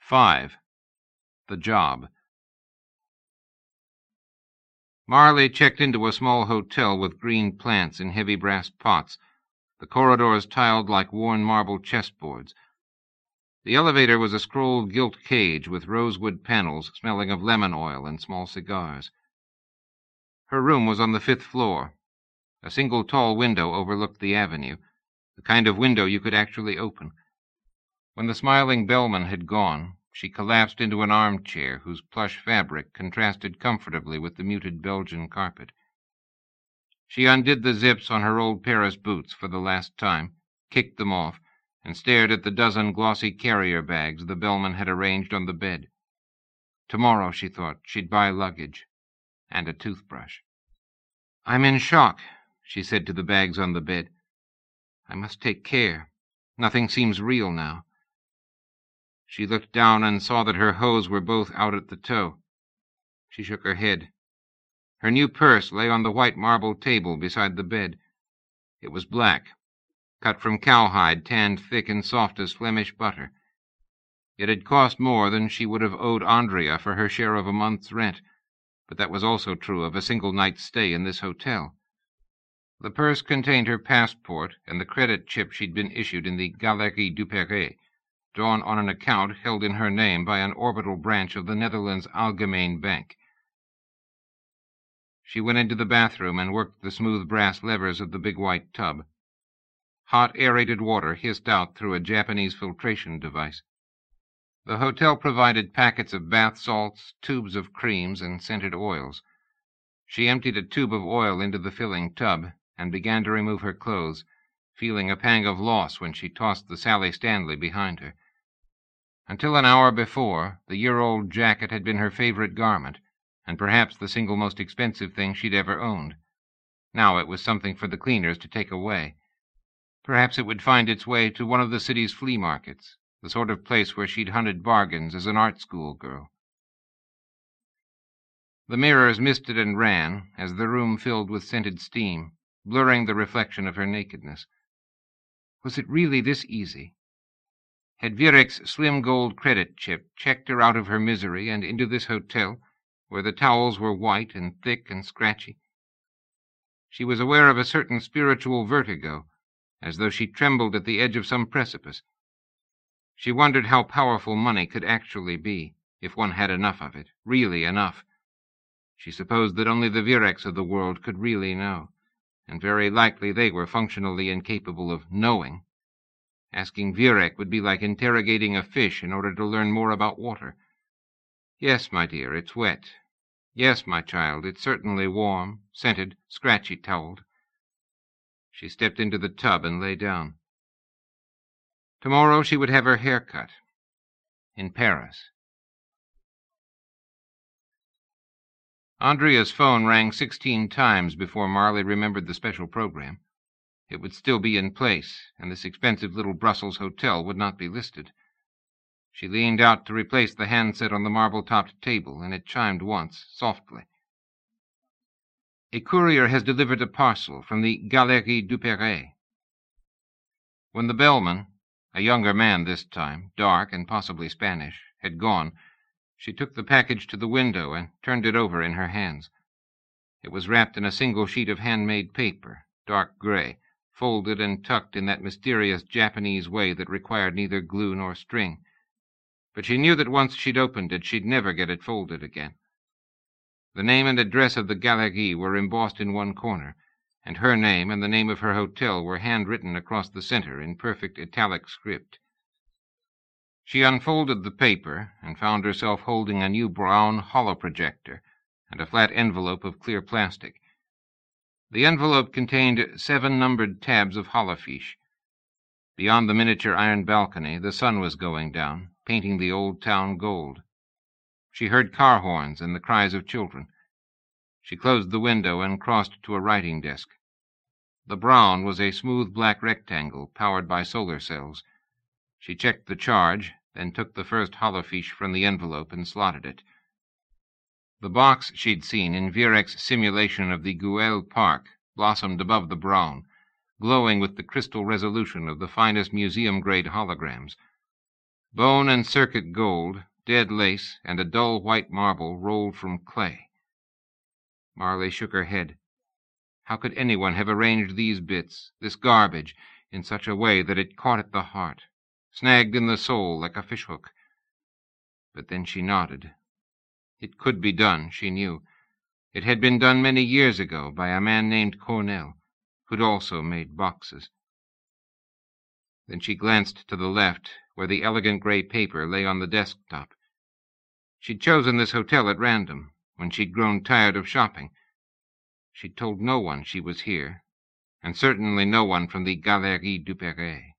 5. The Job. Marley checked into a small hotel with green plants in heavy brass pots, the corridors tiled like worn marble chessboards. The elevator was a scrolled gilt cage with rosewood panels smelling of lemon oil and small cigars. Her room was on the 5th floor. A single tall window overlooked the avenue, the kind of window you could actually open. When the smiling bellman had gone, she collapsed into an armchair whose plush fabric contrasted comfortably with the muted Belgian carpet. She undid the zips on her old Paris boots for the last time, kicked them off, and stared at the dozen glossy carrier bags the bellman had arranged on the bed. Tomorrow, she thought, she'd buy luggage and a toothbrush. "I'm in shock," she said to the bags on the bed. "I must take care. Nothing seems real now." She looked down and saw that her hose were both out at the toe. She shook her head. Her new purse lay on the white marble table beside the bed. It was black, cut from cowhide tanned thick and soft as Flemish butter. It had cost more than she would have owed Andrea for her share of a month's rent, but that was also true of a single night's stay in this hotel. The purse contained her passport and the credit chip she'd been issued in the Galerie du Perret, drawn on an account held in her name by an orbital branch of the Netherlands Algemeen Bank. She went into the bathroom and worked the smooth brass levers of the big white tub. Hot, aerated water hissed out through a Japanese filtration device. The hotel provided packets of bath salts, tubes of creams, and scented oils. She emptied a tube of oil into the filling tub and began to remove her clothes, feeling a pang of loss when she tossed the Sally Stanley behind her. Until an hour before, the year-old jacket had been her favorite garment, and perhaps the single most expensive thing she'd ever owned. Now it was something for the cleaners to take away. Perhaps it would find its way to one of the city's flea markets, the sort of place where she'd hunted bargains as an art school girl. The mirrors misted and ran as the room filled with scented steam, blurring the reflection of her nakedness. Was it really this easy? Had Virek's slim gold credit chip checked her out of her misery and into this hotel, where the towels were white and thick and scratchy? She was aware of a certain spiritual vertigo, as though she trembled at the edge of some precipice. She wondered how powerful money could actually be, if one had enough of it, really enough. She supposed that only the Vireks of the world could really know, and very likely they were functionally incapable of knowing. Asking Virek would be like interrogating a fish in order to learn more about water. "Yes, my dear, it's wet. Yes, my child, it's certainly warm, scented, scratchy-toweled." She stepped into the tub and lay down. Tomorrow she would have her hair cut. In Paris. Andrea's phone rang 16 times before Marley remembered the special program. It would still be in place, and this expensive little Brussels hotel would not be listed. She leaned out to replace the handset on the marble-topped table, and it chimed once, softly. "A courier has delivered a parcel from the Galerie du Perret." When the bellman, a younger man this time, dark and possibly Spanish, had gone, she took the package to the window and turned it over in her hands. It was wrapped in a single sheet of handmade paper, dark gray, folded and tucked in that mysterious Japanese way that required neither glue nor string. But she knew that once she'd opened it, she'd never get it folded again. The name and address of the Galerie were embossed in one corner, and her name and the name of her hotel were handwritten across the center in perfect italic script. She unfolded the paper and found herself holding a new brown holoprojector and a flat envelope of clear plastic. The envelope contained 7 numbered tabs of holofiche. Beyond the miniature iron balcony, the sun was going down, painting the old town gold. She heard car horns and the cries of children. She closed the window and crossed to a writing desk. The brown was a smooth black rectangle powered by solar cells. She checked the charge, then took the first holofiche from the envelope and slotted it. The box she'd seen in Virek's simulation of the Güell Park blossomed above the brown, glowing with the crystal resolution of the finest museum-grade holograms. Bone and circuit gold, dead lace, and a dull white marble rolled from clay. Marley shook her head. How could anyone have arranged these bits, this garbage, in such a way that it caught at the heart, snagged in the soul like a fishhook? But then she nodded. It could be done, she knew. It had been done many years ago by a man named Cornell, who'd also made boxes. Then she glanced to the left, where the elegant gray paper lay on the desktop. She'd chosen this hotel at random, when she'd grown tired of shopping. She'd told no one she was here, and certainly no one from the Galerie du Perret.